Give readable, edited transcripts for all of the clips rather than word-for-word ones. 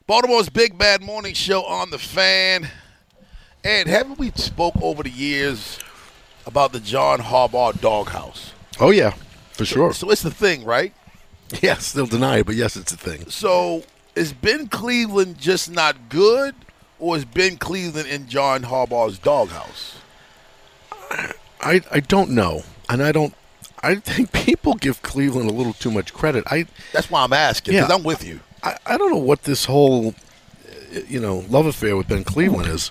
Baltimore's Big Bad Morning Show on the Fan. Ed, haven't we spoke over the years about the John Harbaugh doghouse? Oh, yeah, for sure. So it's the thing, right? Yes, they'll deny it, but yes, it's a thing. So is Ben Cleveland just not good, or is Ben Cleveland in John Harbaugh's doghouse? I don't know, and I think people give Cleveland a little too much credit. That's why I'm asking, because I'm with you. I don't know what this whole, love affair with Ben Cleveland is.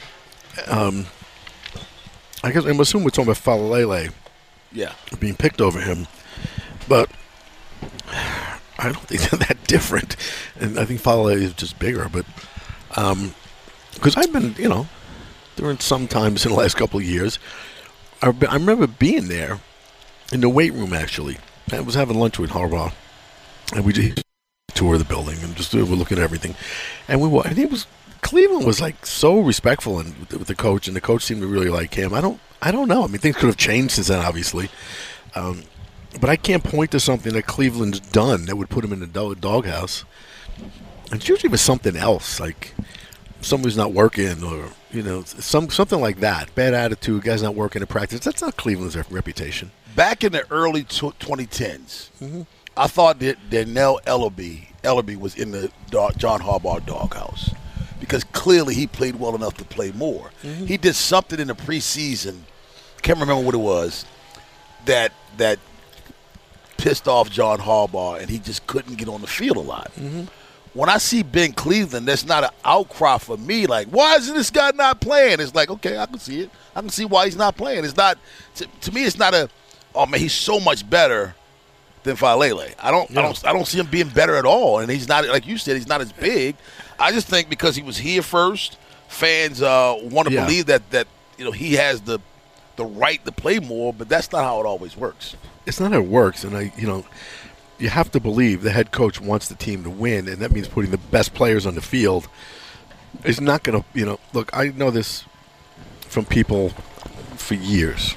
I guess I'm assuming we're talking about Falalele. Yeah. Being picked over him, but I don't think they're that different. And I think Falalele is just bigger, but because I've been, during some times in the last couple of years, I remember being there in the weight room, actually. I was having lunch with Harbaugh, and we did tour the building and just we're looking at everything. And I think it was Cleveland was like so respectful with the coach, and the coach seemed to really like him. I don't know. I mean, things could have changed since then, obviously. But I can't point to something that Cleveland's done that would put him in the doghouse. It's usually with something else, like somebody's not working, or something like that. Bad attitude, guy's not working in practice. That's not Cleveland's reputation. Back in the early 2010s, I thought that Darnell Ellerbe was in the John Harbaugh doghouse because clearly he played well enough to play more. He did something in the preseason, can't remember what it was, that pissed off John Harbaugh, and he just couldn't get on the field a lot. When I see Ben Cleveland, that's not an outcry for me. Like, why is this guy not playing? It's like, okay, I can see it. I can see why he's not playing. It's not to me. It's not oh man, he's so much better than Falalele. I don't see him being better at all. And he's not, like you said, he's not as big. I just think because he was here first, fans want to believe that he has the right to play more, but that's not how it always works. It's not how it works, and you have to believe the head coach wants the team to win, and that means putting the best players on the field. It's not going to, look, I know this from people for years.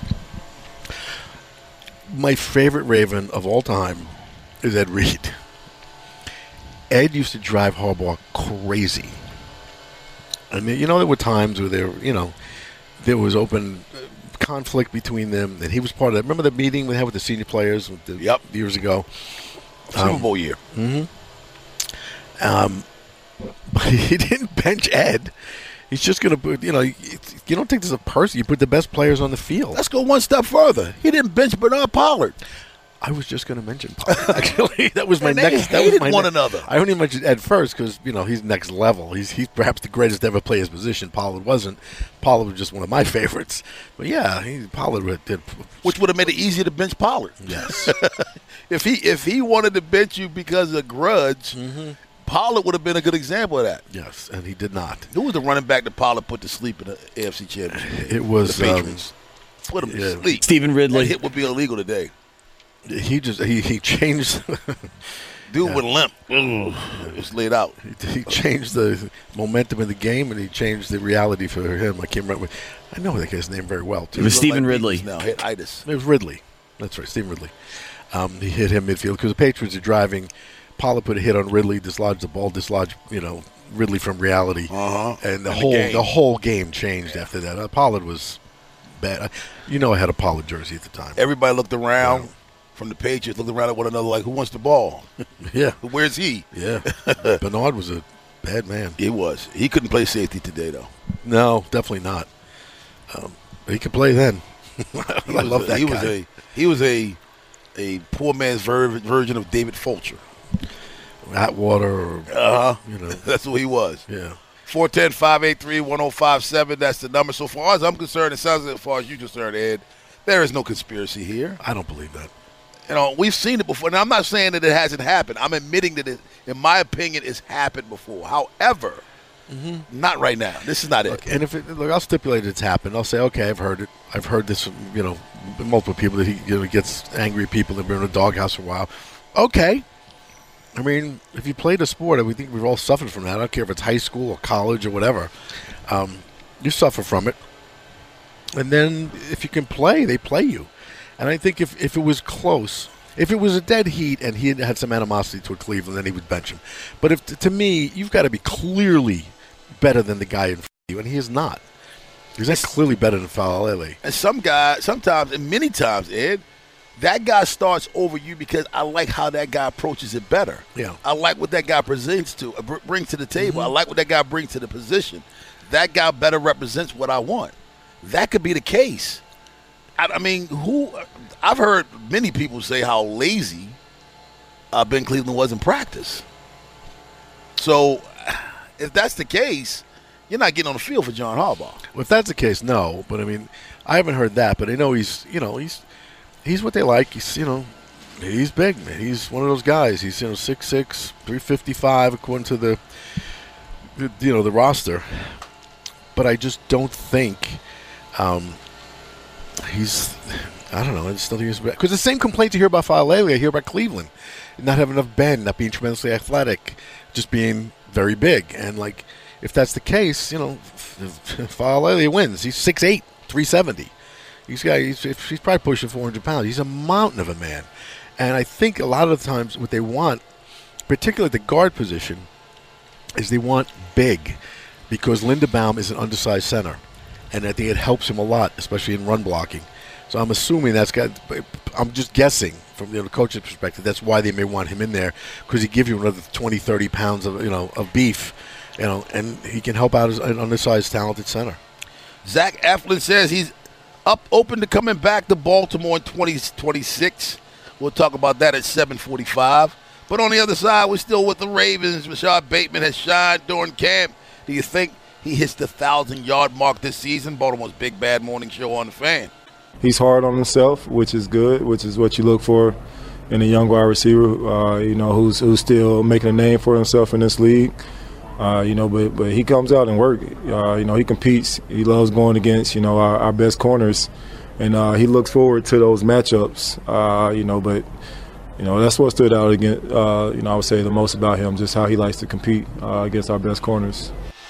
My favorite Raven of all time is Ed Reed. Ed used to drive Harbaugh crazy. I mean, there were times where there was open conflict between them, and he was part of that. Remember the meeting we had with the senior players years ago? Super Bowl year. But he didn't bench Ed. He's just going to put, you don't take this as a person. You put the best players on the field. Let's go one step further. He didn't bench Bernard Pollard. I was just going to mention Pollard, actually. That was my next. They hated one another. I only mentioned Ed first because, he's next level. He's perhaps the greatest to ever play his position. Pollard wasn't. Pollard was just one of my favorites. But, yeah, Pollard did. Which would have made it easier to bench Pollard. Yes. If he wanted to bench you because of grudge, Pollard would have been a good example of that. Yes, and he did not. Who was the running back that Pollard put to sleep in the AFC Championship? It was the Patriots. Put him to sleep. Stephen Ridley. That hit would be illegal today. He changed. Dude with limp. Just laid out. He changed the momentum of the game, and he changed the reality for him. I can't remember. I know that guy's name very well, too. It was Stephen Ridley. Now, hit itis. It was Ridley. That's right, Stephen Ridley. He hit him midfield because the Patriots are driving. Pollard put a hit on Ridley, dislodged the ball, Ridley from reality. And the whole game changed after that. Pollard was bad. I had a Pollard jersey at the time. Everybody looked around from the Patriots, looked around at one another like, who wants the ball? Yeah. Where's he? Yeah. Bernard was a bad man. He was. He couldn't play safety today, though. No, definitely not. He could play then. I love that guy. He was a poor man's version of David Fulcher. Atwater. That's what he was. Yeah. 410-583-1057. That's the number. So far as I'm concerned, it sounds like as far as you're concerned, Ed, there is no conspiracy here. I don't believe that. We've seen it before. Now, I'm not saying that it hasn't happened. I'm admitting that it, in my opinion, it's happened before. However, not right now. This is not it. And I'll stipulate it's happened. I'll say, okay, I've heard it. I've heard this from, multiple people that he gets angry at people that have been in a doghouse for a while. Okay. I mean, if you played a sport, we think we've all suffered from that. I don't care if it's high school or college or whatever. You suffer from it. And then if you can play, they play you. And I think if it was close, If it was a dead heat and he had some animosity toward Cleveland, then he would bench him. But if to me, you've got to be clearly better than the guy in front of you, and he is not. He's not clearly better than Faalele. And sometimes, and many times, Ed, that guy starts over you because I like how that guy approaches it better. Yeah. I like what that guy brings to the table. I like what that guy brings to the position. That guy better represents what I want. That could be the case. I mean, I've heard many people say how lazy Ben Cleveland was in practice. So if that's the case, you're not getting on the field for John Harbaugh. Well, if that's the case, no. But I mean, I haven't heard that. But I know he's what they like. He's big, man. He's one of those guys. He's 6'6", 355 according to the roster. But I just don't think he's. I don't know. I just don't think he's because the same complaints you hear about Faalele, I hear about Cleveland, not having enough bend, not being tremendously athletic, just being very big. And like, if that's the case, Faalele wins. He's 6'8", 370. He's probably pushing 400 pounds. He's a mountain of a man. And I think a lot of the times what they want, particularly at the guard position, is they want big because Linderbaum is an undersized center. And I think it helps him a lot, especially in run blocking. So I'm assuming I'm just guessing from the coach's perspective, that's why they may want him in there because he gives you another 20, 30 pounds of beef, and he can help out as an undersized, talented center. Zach Eflin says he's open to coming back to Baltimore in 2026. We'll talk about that at 7:45. But on the other side, we're still with the Ravens. Rashad Bateman has shined during camp. Do you think he hits the 1,000-yard mark this season? Baltimore's Big Bad Morning Show on The Fan. He's hard on himself, which is good, which is what you look for in a young wide receiver, who's still making a name for himself in this league. But he comes out and works. He competes. He loves going against, our best corners, and he looks forward to those matchups. That's what stood out against. I would say the most about him, just how he likes to compete against our best corners.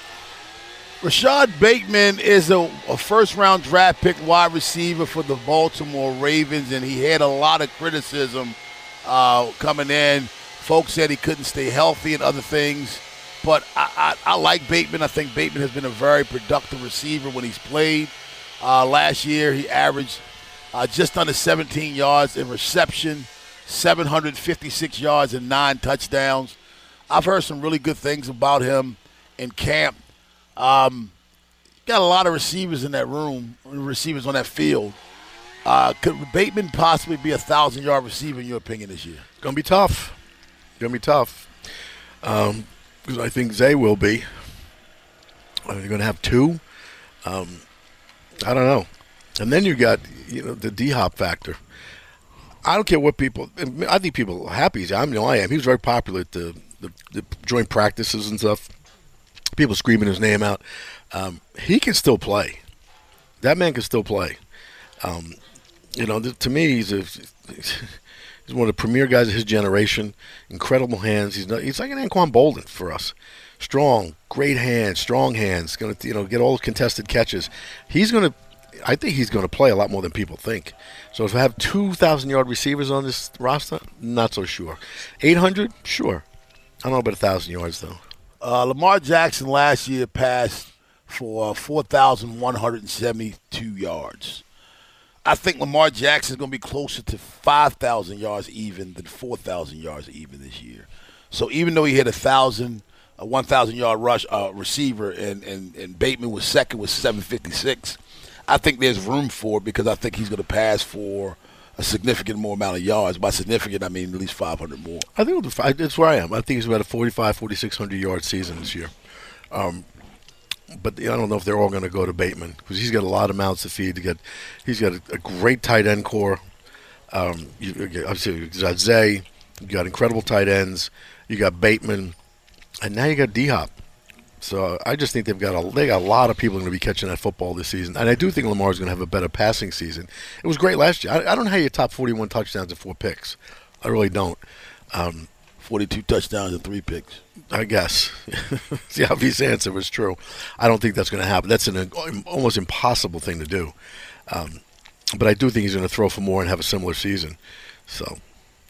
Rashad Bateman is a first-round draft pick wide receiver for the Baltimore Ravens, and he had a lot of criticism coming in. Folks said he couldn't stay healthy and other things. But I like Bateman. I think Bateman has been a very productive receiver when he's played. Last year, he averaged just under 17 yards in reception, 756 yards and 9 touchdowns. I've heard some really good things about him in camp. Got a lot of receivers in that room, receivers on that field. Could Bateman possibly be a 1,000-yard receiver in your opinion this year? It's going to be tough. Because I think Zay will be. Are you going to have 2? I don't know. And then you got the D-Hop factor. I don't care what people – I think people are happy. I am. He was very popular at the joint practices and stuff. People screaming his name out. He can still play. That man can still play. To me, he's one of the premier guys of his generation. Incredible hands. He's like an Anquan Bolden for us. Strong, great hands, strong hands. Going to get all contested catches. I think he's going to play a lot more than people think. So if I have 2,000-yard receivers on this roster, not so sure. 800, sure. I don't know about 1,000 yards though. Lamar Jackson last year passed for 4,172 yards. I think Lamar Jackson is going to be closer to 5,000 yards even than 4,000 yards even this year. So even though he hit a 1,000-yard rush receiver and Bateman was second with 756, I think there's room for it because I think he's going to pass for a significant more amount of yards. By significant, I mean at least 500 more. I think that's where I am. I think he's about a 4,600-yard season this year. But I don't know if they're all going to go to Bateman because he's got a lot of mouths to feed. He's got a great tight end core. Obviously, you got Zay. You got incredible tight ends. You got Bateman. And now you got D-Hop. So I just think they got a lot of people going to be catching that football this season. And I do think Lamar's going to have a better passing season. It was great last year. I don't know how you top 41 touchdowns and 4 picks. I really don't. 42 touchdowns and 3 picks. I guess. The obvious answer was true. I don't think that's going to happen. That's an almost impossible thing to do. But I do think he's going to throw for more and have a similar season. So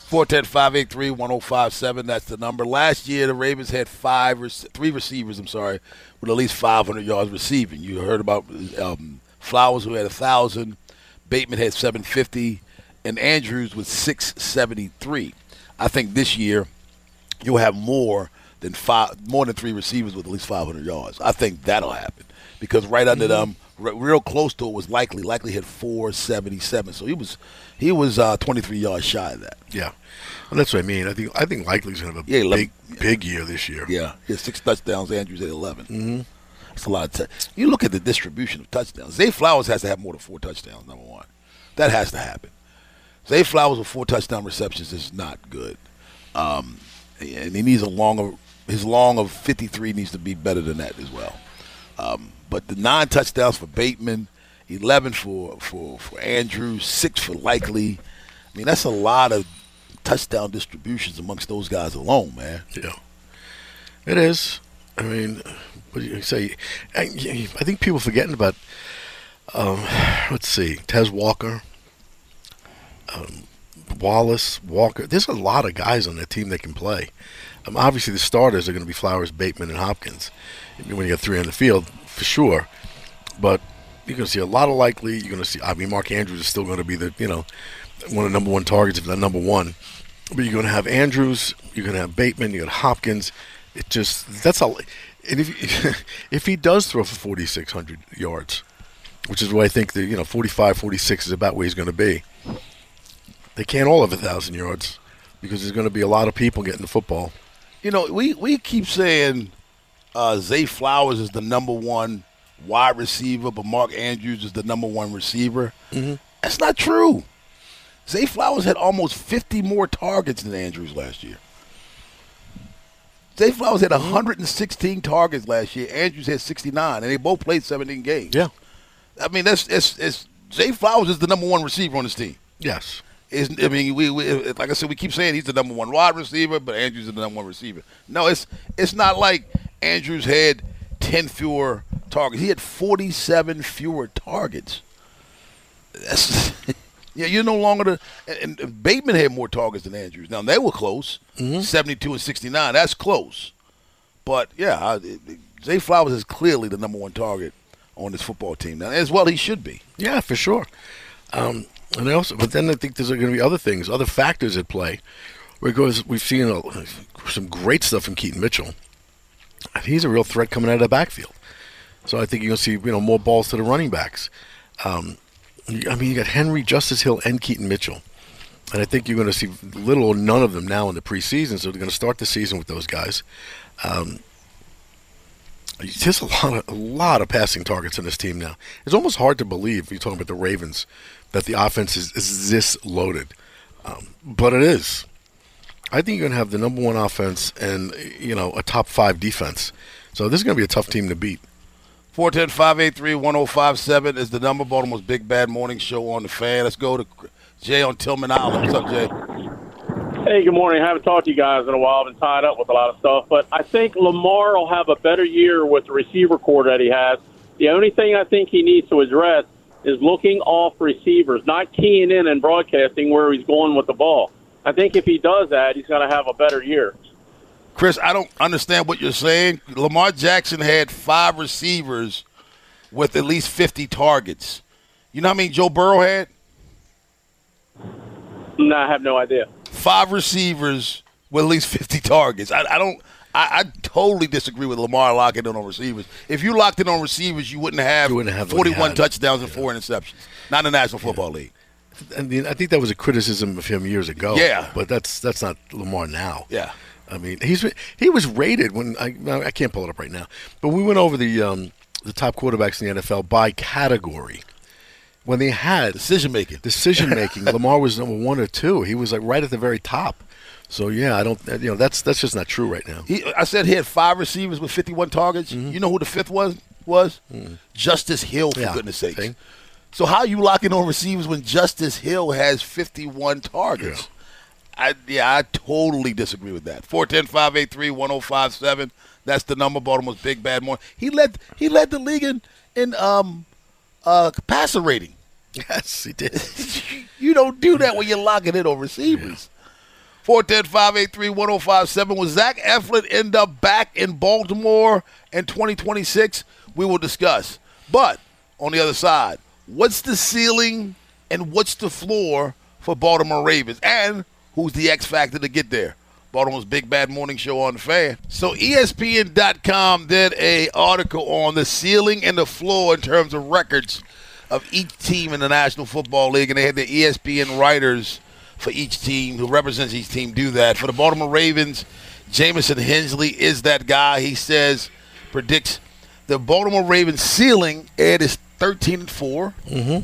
410-583-1057. That's the number. Last year, the Ravens had three receivers, with at least 500 yards receiving. You heard about Flowers, who had 1,000. Bateman had 750. And Andrews with 673. I think this year you'll have more than three receivers with at least 500 yards. I think that'll happen because right under them, real close to it was Likely. Likely had 477, so he was 23 yards shy of that. Yeah, well, that's what I mean. I think Likely's going to have a big year this year. Yeah, he has 6 touchdowns. Andrews had 11. Mm-hmm. That's a lot of you look at the distribution of touchdowns. Zay Flowers has to have more than 4 touchdowns. Number one, that has to happen. Zay Flowers with 4 touchdown receptions is not good, and he needs his long of 53 needs to be better than that as well. But the 9 touchdowns for Bateman, 11 for Andrews, 6 for Likely. I mean, that's a lot of touchdown distributions amongst those guys alone, man. Yeah, it is. I mean, what do you say? I think people forgetting about. Let's see, Tez Walker. Wallace, Walker. There's a lot of guys on that team that can play. Obviously, the starters are going to be Flowers, Bateman, and Hopkins. When you got 3 on the field, for sure. But you're going to see a lot of Likely. You're going to see. Mark Andrews is still going to be the one of the number 1 targets, if not number 1. But you're going to have Andrews. You're going to have Bateman. You got Hopkins. That's all. And if he does throw for 4,600 yards, which is what I think 45, 46 is about where he's going to be. They can't all have 1,000 yards because there's going to be a lot of people getting the football. We keep saying Zay Flowers is the number 1 wide receiver, but Mark Andrews is the number 1 receiver. Mm-hmm. That's not true. Zay Flowers had almost 50 more targets than Andrews last year. Zay Flowers had 116 targets last year. Andrews had 69, and they both played 17 games. Yeah. I mean, Zay Flowers is the number 1 receiver on this team. Yes. We like I said, we keep saying he's the number 1 wide receiver, but Andrews is the number 1 receiver. No, it's not like Andrews had 10 fewer targets. He had 47 fewer targets. That's you're no longer and Bateman had more targets than Andrews. Now they were close, 72 and 69. That's close, but Zay Flowers is clearly the number 1 target on this football team now, as well he should be. Yeah, for sure. But then I think there's going to be other things, other factors at play, because we've seen some great stuff from Keaton Mitchell. And he's a real threat coming out of the backfield. So I think you're going to see more balls to the running backs. You got Henry, Justice Hill, and Keaton Mitchell. And I think you're going to see little or none of them now in the preseason, so they're going to start the season with those guys. There's a lot of passing targets in this team now. It's almost hard to believe, you're talking about the Ravens, that the offense is this loaded. But it is. I think you're going to have the number 1 offense and, a top 5 defense. So this is going to be a tough team to beat. 410-583-1057 is the number. Baltimore's Big Bad Morning Show on the Fan. Let's go to Jay on Tillman Island. What's up, Jay? Hey, good morning. I haven't talked to you guys in a while. I've been tied up with a lot of stuff. But I think Lamar will have a better year with the receiver core that he has. The only thing I think he needs to address is looking off receivers, not keying in and broadcasting where he's going with the ball. I think if he does that, he's going to have a better year. Chris, I don't understand what you're saying. Lamar Jackson had 5 receivers with at least 50 targets. You know how many Joe Burrow had? No, I have no idea. 5 receivers with at least 50 targets. I totally disagree with Lamar locking in on receivers. If you locked in on receivers, you wouldn't have 41 touchdowns and 4 interceptions. Not in the National Football League. I think that was a criticism of him years ago. Yeah. But that's not Lamar now. Yeah. I mean, he was rated when I can't pull it up right now, but we went over the top quarterbacks in the NFL by category. When they had decision making, Lamar was number 1 or 2. He was like right at the very top. So yeah, I don't. That's just not true right now. I said he had 5 receivers with 51 targets. Mm-hmm. You know who the 5th was? Mm-hmm. Justice Hill, for goodness sakes. Okay. So how are you locking on receivers when Justice Hill has 51 targets? Yeah. I totally disagree with that. 410-583-1057. That's the number. Baltimore's Big Bad Morning. He led the league in passer rating. Yes, he did. You don't do that when you're locking in on receivers. 410-583-1057. Will Zach Eflin end up back in Baltimore in 2026? We will discuss. But on the other side, what's the ceiling and what's the floor for Baltimore Ravens? And who's the X factor to get there? Baltimore's Big Bad Morning Show on the Fan. So ESPN.com did an article on the ceiling and the floor in terms of records of each team in the National Football League, and they had the ESPN writers for each team who represents each team do that. For the Baltimore Ravens, Jamison Hensley is that guy. He predicts the Baltimore Ravens ceiling, Ed, is 13-4. Mm-hmm.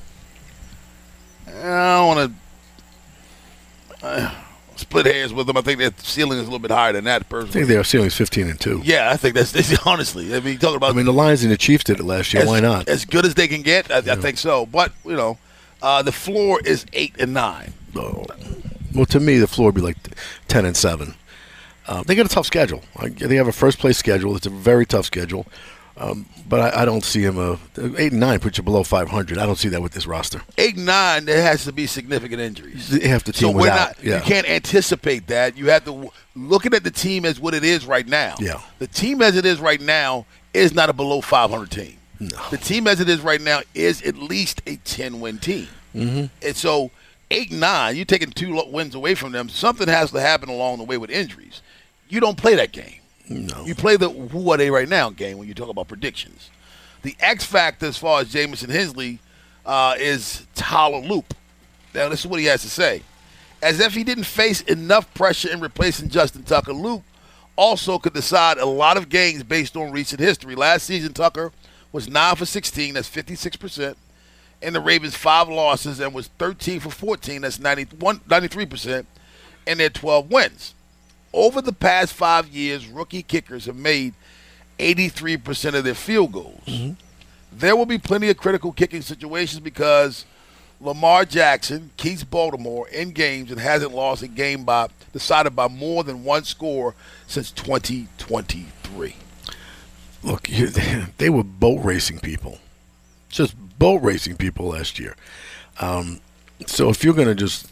I don't want to split hairs with them. I think that ceiling is a little bit higher than that, personally. I think their ceiling is 15-2. Yeah, I think that's honestly. I mean, talking about. The Lions and the Chiefs did it last year. Why not? As good as they can get, I think so. But the floor is 8-9. Oh. Well, to me, the floor would be like 10-7. They got a tough schedule. They have a first-place schedule. It's a very tough schedule. But I don't see him 8-9 puts you below 500. I don't see that with this roster. 8-9, there has to be significant injuries. Half the team was out. You can't anticipate that. You have to looking at the team as what it is right now. Yeah. The team as it is right now is not a below 500 team. No. The team as it is right now is at least a 10-win team. Mm-hmm. And so 8-9, you're taking 2 wins away from them. Something has to happen along the way with injuries. You don't play that game. No. You play the who are they right now game when you talk about predictions. The X factor as far as Jamison Hensley is Tyler Loop. Now, this is what he has to say. As if he didn't face enough pressure in replacing Justin Tucker, Loop also could decide a lot of games based on recent history. Last season, Tucker was 9 for 16, that's 56%. And the Ravens 5 losses and was 13 for 14, that's 93%. And their 12 wins. Over the past 5 years, rookie kickers have made 83% of their field goals. Mm-hmm. There will be plenty of critical kicking situations because Lamar Jackson keeps Baltimore in games and hasn't lost a game decided by more than one score since 2023. Look, they were boat racing people. Just boat racing people last year. So if you're going to just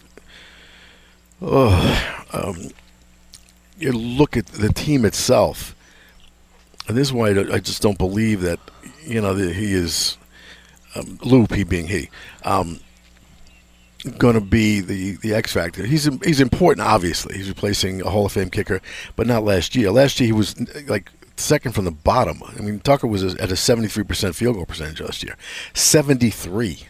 you look at the team itself, and this is why I just don't believe that, that he is, Loop, he being he, going to be the X factor. He's important, obviously. He's replacing a Hall of Fame kicker, but not last year. Last year he was like second from the bottom. I mean, Tucker was at a 73% field goal percentage last year. 73.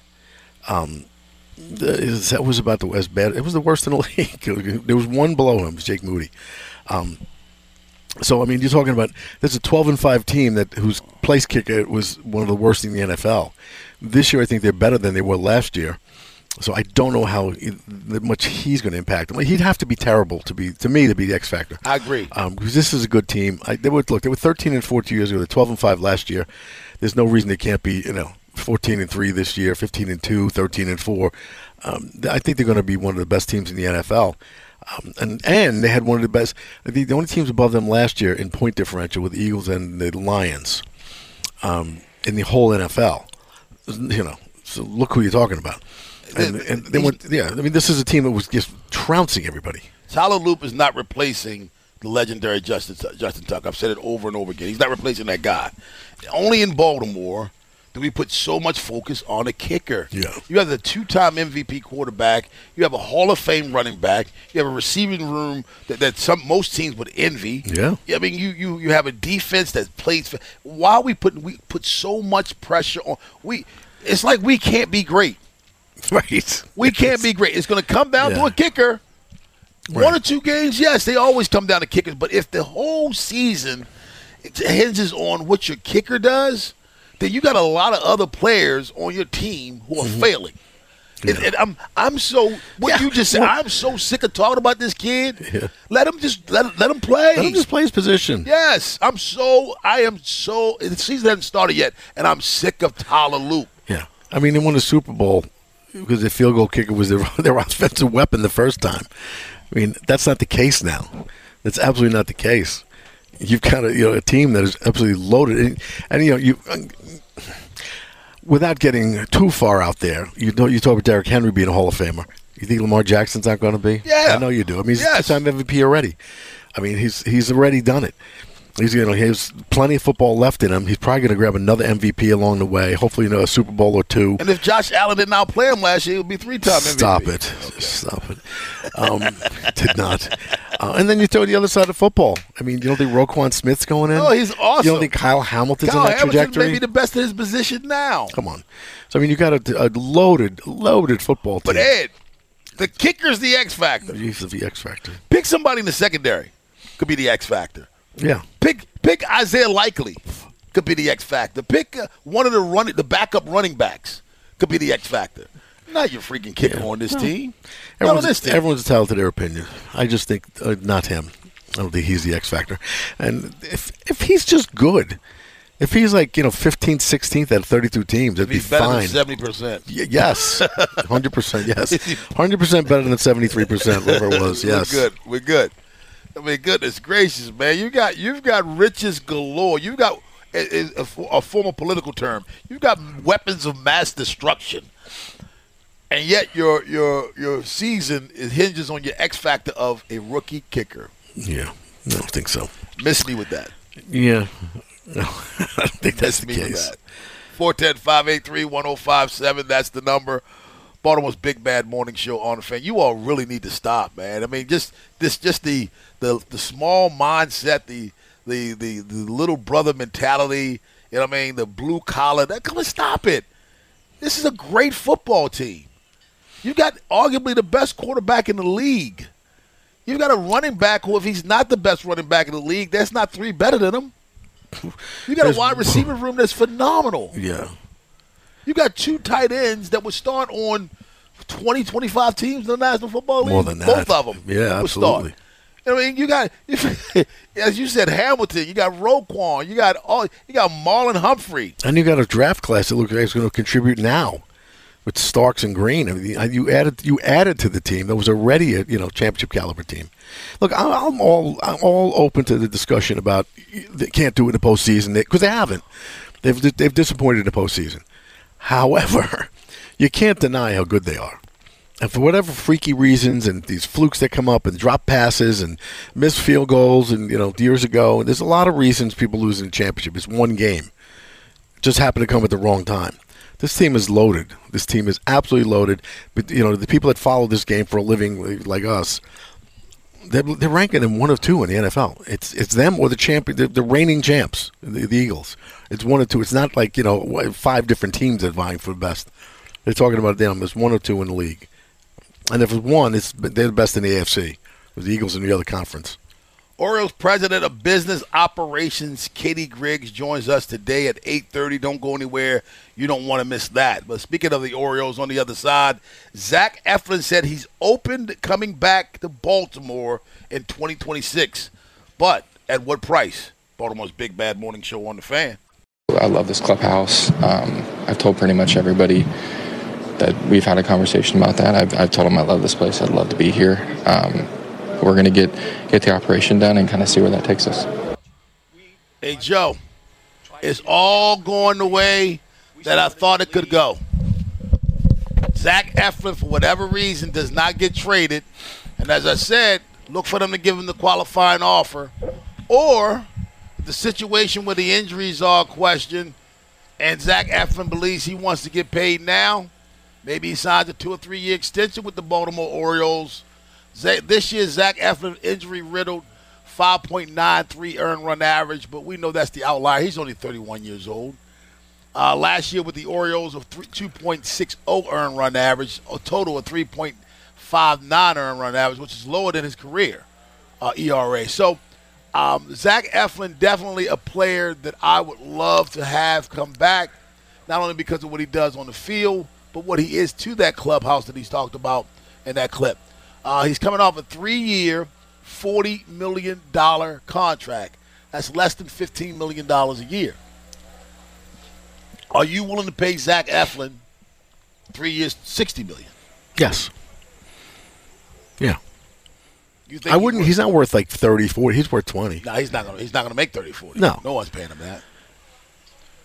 That was about as bad. It was the worst in the league. There was one below him, it was Jake Moody. So I mean, you're talking about there's a 12-5 team whose place kicker was one of the worst in the NFL. This year, I think they're better than they were last year. So I don't know how much he's going to impact them. He'd have to be terrible to be the X factor. I agree. Because this is a good team. They were 13-4 2 years ago. They're 12-5 last year. There's no reason they can't be 14-3 this year, 15-2, 13-4. I think they're going to be one of the best teams in the NFL. And they had one of the best. The only teams above them last year in point differential were the Eagles and the Lions in the whole NFL. So look who you're talking about. And they went. Yeah, I mean, this is a team that was just trouncing everybody. Tyler Loop is not replacing the legendary Justin Tucker. I've said it over and over again. He's not replacing that guy. Only in Baltimore do we put so much focus on a kicker. Yeah. You have the 2-time MVP quarterback. You have a Hall of Fame running back. You have a receiving room that most teams would envy. Yeah. I mean, you have a defense that plays. Why we put so much pressure on? It's like we can't be great. Right. We can't be great. It's going to come down to a kicker. Right. 1 or 2 games, yes, they always come down to kickers. But if the whole season hinges on what your kicker does, then you got a lot of other players on your team who are failing. Yeah. And I'm so you just said. I'm so sick of talking about this kid. Yeah. Let him play. Let him just play his position. Yes, I am so. The season hasn't started yet, and I'm sick of Tyler Loop. Yeah, I mean, they won the Super Bowl because the field goal kicker was their offensive weapon the first time. I mean, that's not the case now. That's absolutely not the case. You've got a team that is absolutely loaded, and without getting too far out there, you talk about Derrick Henry being a Hall of Famer. You think Lamar Jackson's not going to be? Yeah. I know you do. I mean, he's a two-time MVP already. I mean, he's already done it. He has plenty of football left in him. He's probably going to grab another MVP along the way. Hopefully, a Super Bowl or two. And if Josh Allen didn't outplay him last year, he would be 3-time MVP. Stop it. Did not. And then you throw the other side of football. I mean, you don't think Roquan Smith's going in? Oh, he's awesome. You don't think Kyle Hamilton's in that trajectory? May be the best in his position now. Come on. So, I mean, you got a loaded football team. But, Ed, the kicker's the X factor. He's the X factor. Pick somebody in the secondary. Could be the X factor. Yeah. Pick Isaiah Likely. Could be the X factor. Pick one of the backup running backs. Could be the X factor. Not your freaking kicker on this team. Everyone's entitled to their opinion. I just think not him. I don't think he's the X factor. And if he's just good, if he's like 15th, 16th out of 32 teams, it'd be fine. Better than 70%. Yes, 100%. Yes, 100% better than 73%. Whatever it was. Yes, we're good. I mean, goodness gracious, man! You've got riches galore. You've got a former political term. You've got weapons of mass destruction, and yet your season hinges on your X factor of a rookie kicker. Yeah, I don't think so. Miss me with that. Yeah, no, I don't think that's the case. 410-583-1057. That's the number. Baltimore's Big Bad Morning Show on the Fan. You all really need to stop, man. I mean, just the small mindset, the little brother mentality. You know what I mean? The blue collar. Come on, stop it. This is a great football team. You've got arguably the best quarterback in the league. You've got a running back who, if he's not the best running back in the league, there's not three better than him. You got a wide receiver room that's phenomenal. Yeah. You got two tight ends that would start on 20, 25 teams in the National Football League. More than that. Both of them. Yeah, absolutely. Start. I mean, you got, as you said, Hamilton. You got Roquan. You got Marlon Humphrey. And you got a draft class that looks like it's going to contribute now with Starks and Green. I mean, you added to the team that was already a championship caliber team. Look, I'm all open to the discussion about they can't do it in the postseason because they haven't. They've disappointed in the postseason. However, you can't deny how good they are. And for whatever freaky reasons and these flukes that come up and drop passes and missed field goals and, years ago, there's a lot of reasons people lose in the championship. It's one game. It just happened to come at the wrong time. This team is loaded. This team is absolutely loaded. But, the people that follow this game for a living like us, they're ranking them one of two in the NFL. It's them or the champion, the reigning champs, the Eagles. It's one or two. It's not like 5 different teams that are vying for the best. They're talking about them as one or two in the league, and if it's one, they're the best in the AFC. With the Eagles in the other conference. Orioles President of Business Operations Katie Griggs joins us today at 8:30. Don't go anywhere. You don't want to miss that. But speaking of the Orioles, on the other side, Zach Eflin said he's open to coming back to Baltimore in 2026. But at what price? Baltimore's Big Bad Morning Show on the Fan. I love this clubhouse. I've told pretty much everybody that we've had a conversation about that. I've told them I love this place. I'd love to be here. We're going to get the operation done and kind of see where that takes us. Hey, Joe, it's all going the way that I thought it could go. Zach Eflin, for whatever reason, does not get traded. And as I said, look for them to give him the qualifying offer. Or the situation where the injuries are a question and Zach Eflin believes he wants to get paid now, maybe he signs a 2 or 3 year extension with the Baltimore Orioles. This year, Zach Eflin injury-riddled, 5.93 earned run average, but we know that's the outlier. He's only 31 years old. Last year with the Orioles, of 2.60 earned run average, a total of 3.59 earned run average, which is lower than his career ERA. So Zach Eflin, definitely a player that I would love to have come back, not only because of what he does on the field, but what he is to that clubhouse that he's talked about in that clip. He's coming off a 3-year, $40 million contract. That's less than $15 million a year. Are you willing to pay Zach Eflin 3 years, $60 million? Yes. Yeah. You think I wouldn't. He's not worth like 30, 40. He's worth 20. No, he's not going to make 30, 40. No one's paying him that.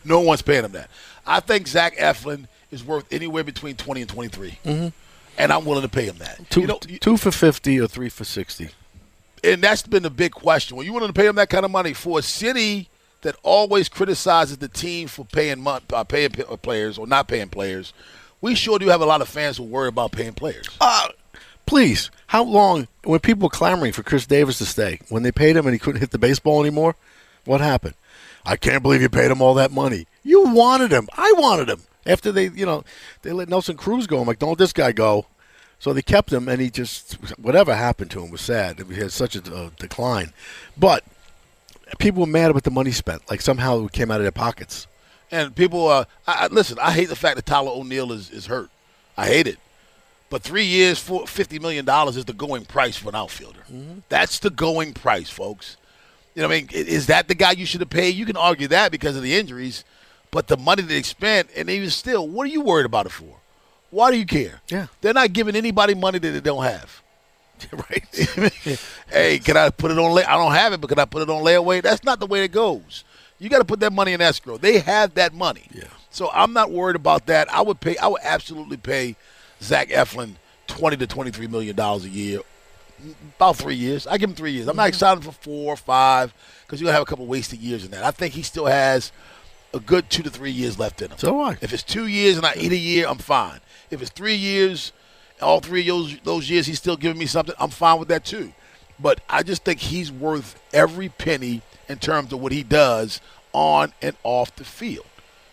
No one's paying him that. I think Zach Eflin is worth anywhere between 20 and 23. Mm-hmm. And I'm willing to pay him that. Two for 50 or 3 for 60. And that's been the big question. When you willing to pay him that kind of money for a city that always criticizes the team for paying players or not paying players, we sure do have a lot of fans who worry about paying players. Please, how long, when people were clamoring for Chris Davis to stay, when they paid him and he couldn't hit the baseball anymore, what happened? I can't believe you paid him all that money. You wanted him. I wanted him. After they let Nelson Cruz go, I'm like, don't let this guy go. So they kept him, and he just, whatever happened to him was sad. He had such a decline. But people were mad about the money spent, like somehow it came out of their pockets. And people, listen, I hate the fact that Tyler O'Neill is hurt. I hate it. But 3 years, $50 million is the going price for an outfielder. Mm-hmm. That's the going price, folks. You know what I mean? Is that the guy you should have paid? You can argue that because of the injuries. But the money they spent, and even still, what are you worried about it for? Why do you care? Yeah. They're not giving anybody money that they don't have. Right. Hey, can I put it on I don't have it, but can I put it on layaway? That's not the way it goes. You got to put that money in escrow. They have that money. Yeah. So I'm not worried about that. I would absolutely pay Zach Eflin $20 to $23 million a year. About 3 years. I give him 3 years. I'm not excited for 4 or 5 because you're going to have a couple wasted years in that. I think he still has a good 2 to 3 years left in him. So what? If it's 2 years and I eat a year, I'm fine. If it's 3 years, all 3 of those years he's still giving me something, I'm fine with that too. But I just think he's worth every penny in terms of what he does on and off the field.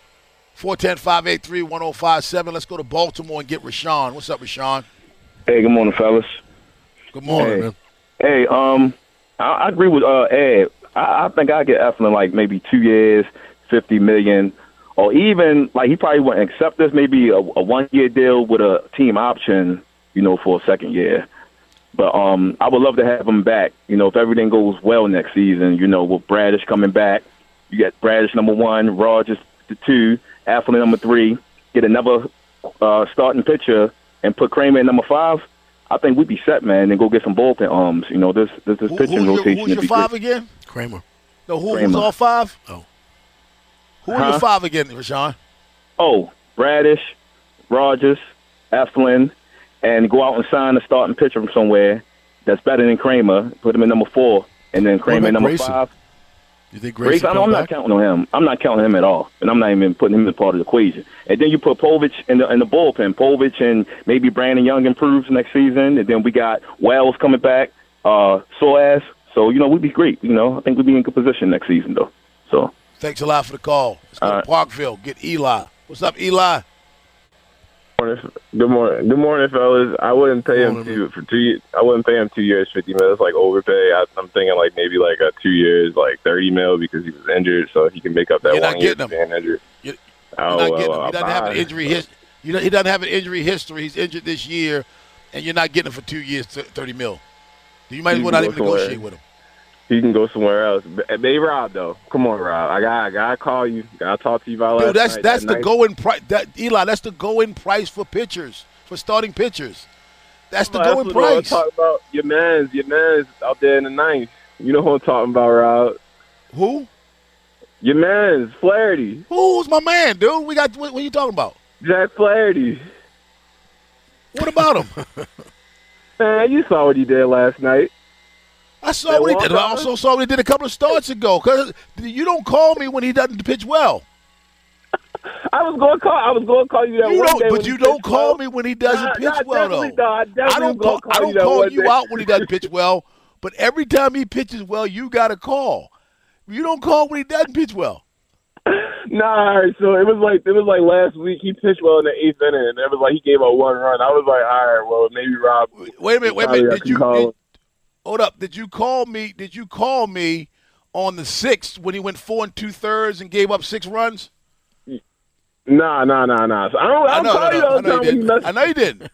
410-583-1057. Let's go to Baltimore and get Rashawn. What's up, Rashawn? Hey, good morning, fellas. Good morning, man. Hey, I agree with Ed. I think I get Eflin like maybe 2 years, $50 million, or even like he probably wouldn't accept this. Maybe a 1 year deal with a team option, for a second year. But I would love to have him back. If everything goes well next season, with Bradish coming back, you get Bradish number 1, Rogers the 2, Eflin number 3, get another starting pitcher, and put Kramer in number 5. I think we'd be set, man, and go get some bullpen arms. This pitching rotation. Who's your 5 again? Kramer. No, who's all 5? Oh. Who are your 5 again, Rashawn? Oh, Bradish, Rogers, Eflin, and go out and sign a starting pitcher from somewhere that's better than Kramer. Put him in number 4, and then Kramer in number Grayson? 5. You think Grayson? I'm not counting on him. I'm not counting him at all, and I'm not even putting him in part of the equation. And then you put Povich in the bullpen. Povich and maybe Brandon Young improves next season, and then we got Wells coming back, Soaz. So we'd be great. I think we'd be in good position next season, though. So thanks a lot for the call. Let's go to Parkville. Get Eli. What's up, Eli? Good morning, fellas. I wouldn't pay him for 2 years. I wouldn't pay him 2 years, $50 million. That's like overpay. I'm thinking like maybe like 2 years, like $30 million because he was injured, so he can make up that You're 1 year not being injured. You're not getting him. He doesn't have an injury history. He doesn't have an injury history. He's injured this year, and you're not getting him for 2 years, $30 million. You might as well not even negotiate with him. He can go somewhere else. Hey, Rob, though. Come on, Rob. I gotta call you. Gotta talk to you about last night. That's the going price. Eli, that's the going price for pitchers, for starting pitchers. That's the going price. I'm talking about your man's out there in the ninth. You know who I'm talking about, Rob. Who? Your man's Flaherty. Who's my man, dude? What are you talking about? Jack Flaherty. What about him? Man, you saw what he did last night. I saw what he did. I also saw what he did a couple of starts ago. Cause you don't call me when he doesn't pitch well. I was going to call you that one day. But you don't call me when he doesn't pitch well, though. I don't call you out when he doesn't pitch well. But every time he pitches well, you got to call. You don't call when he doesn't pitch well. Nah, so it was like last week. He pitched well in the 8th inning, and it was like he gave up 1 run. I was like, all right, well maybe Rob. Wait a minute. Hold up. Did you call me on the 6th when he went 4 2/3 and gave up 6 runs? Nah. So I know you didn't.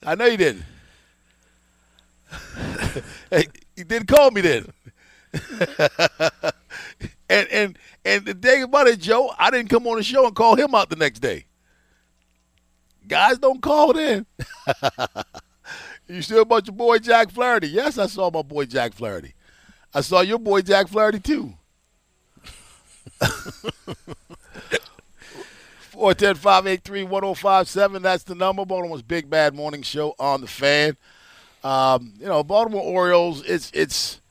Hey, he didn't call me then. and the thing about it, Joe, I didn't come on the show and call him out the next day. Guys don't call then. You still about your boy Jack Flaherty? Yes, I saw my boy Jack Flaherty. I saw your boy Jack Flaherty too. 410-583-1057. That's the number. Baltimore's Big Bad Morning Show on the Fan. Baltimore Orioles, it's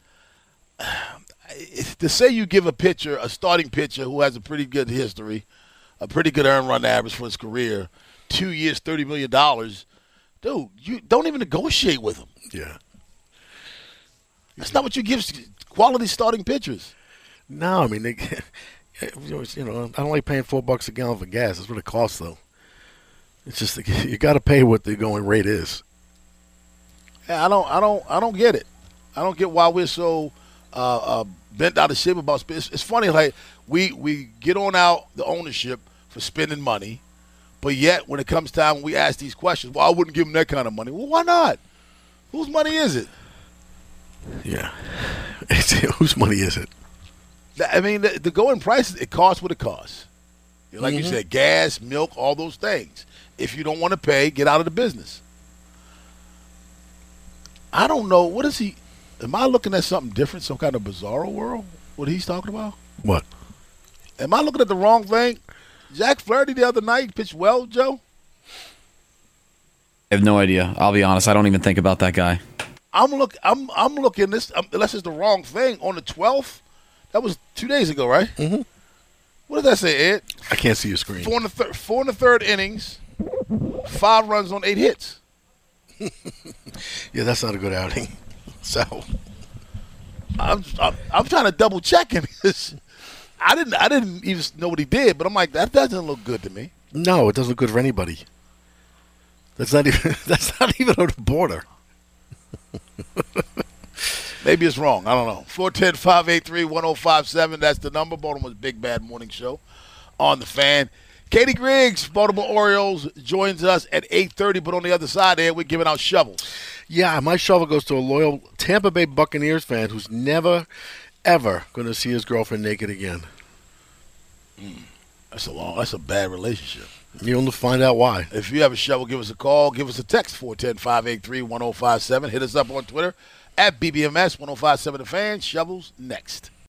to say you give a starting pitcher who has a pretty good history, a pretty good earned run average for his career, 2 years, $30 million, dude, you don't even negotiate with him. Yeah. That's not what you give quality starting pitchers. No, I mean, I don't like paying $4 a gallon for gas. That's what it costs, though. It's just you got to pay what the going rate is. Yeah, I don't get it. I don't get why we're so bent out of shape about spending. It's funny, like we get on out the ownership for spending money, but yet when it comes time when we ask these questions, well, I wouldn't give them that kind of money. Well, why not? Whose money is it? Yeah. Whose money is it? I mean, the going prices, it costs what it costs. Like you said, gas, milk, all those things. If you don't want to pay, get out of the business. I don't know. What is he? Am I looking at something different, some kind of bizarro world? What he's talking about? What? Am I looking at the wrong thing? Jack Flaherty the other night pitched well, Joe? I have no idea. I'll be honest. I don't even think about that guy. I'm looking this, unless it's the wrong thing, on the 12th. That was 2 days ago, right? Mm-hmm. What did that say, Ed? I can't see your screen. 4 in the third innings, 5 runs on 8 hits. Yeah, that's not a good outing. So I'm trying to double check him because I didn't even know what he did, but I'm like, that doesn't look good to me. No, it doesn't look good for anybody. That's not even on the border. Maybe it's wrong. I don't know. 410-583-1057. That's the number. Baltimore's Big Bad Morning Show on the Fan. Katie Griggs, Baltimore Orioles, joins us at 8:30, but on the other side there, we're giving out shovels. Yeah, my shovel goes to a loyal Tampa Bay Buccaneers fan who's never, ever going to see his girlfriend naked again. That's a bad relationship. You'll find out why. If you have a shovel, give us a call. Give us a text, 410-583-1057. Hit us up on Twitter at BBMS1057 The Fan. Shovels next.